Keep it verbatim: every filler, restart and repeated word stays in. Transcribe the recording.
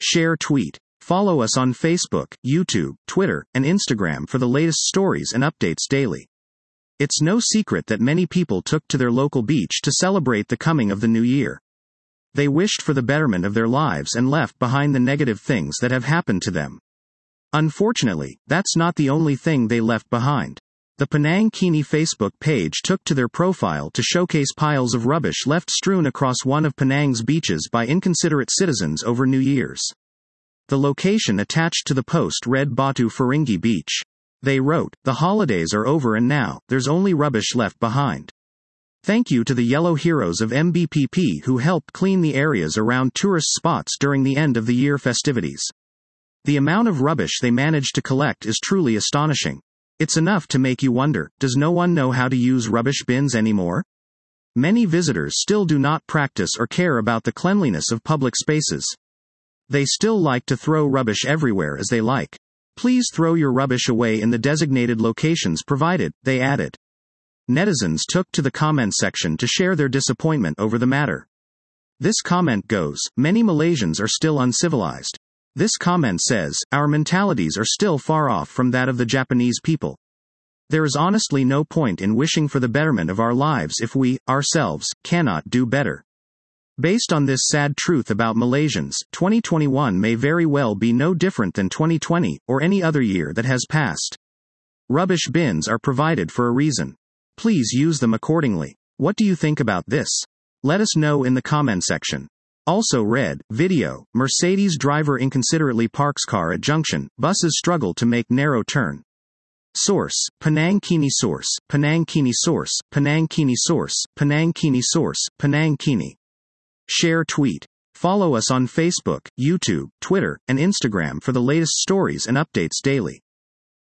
Share tweet. Follow us on Facebook, YouTube, Twitter, and Instagram for the latest stories and updates daily. It's no secret that many people took to their local beach to celebrate the coming of the new year. They wished for the betterment of their lives and left behind the negative things that have happened to them. Unfortunately, that's not the only thing they left behind. The Penang Kini Facebook page took to their profile to showcase piles of rubbish left strewn across one of Penang's beaches by inconsiderate citizens over New Year's. The location attached to the post read Batu Feringhi Beach. They wrote, "The holidays are over and now, there's only rubbish left behind. Thank you to the yellow heroes of M B P P who helped clean the areas around tourist spots during the end of the year festivities. The amount of rubbish they managed to collect is truly astonishing. It's enough to make you wonder, does no one know how to use rubbish bins anymore? Many visitors still do not practice or care about the cleanliness of public spaces. They still like to throw rubbish everywhere as they like. Please throw your rubbish away in the designated locations provided," they added. Netizens took to the comment section to share their disappointment over the matter. This comment goes, "Many Malaysians are still uncivilized." This comment says, "Our mentalities are still far off from that of the Japanese people. There is honestly no point in wishing for the betterment of our lives if we, ourselves, cannot do better." Based on this sad truth about Malaysians, twenty twenty-one may very well be no different than twenty twenty, or any other year that has passed. Rubbish bins are provided for a reason. Please use them accordingly. What do you think about this? Let us know in the comment section. Also read, video, Mercedes driver inconsiderately parks car at junction, buses struggle to make narrow turn. Source, Penang Kini Source, Penang Kini Source, Penang Kini Source, Penang Kini Source, Penang Kini. Share tweet. Follow us on Facebook, YouTube, Twitter, and Instagram for the latest stories and updates daily.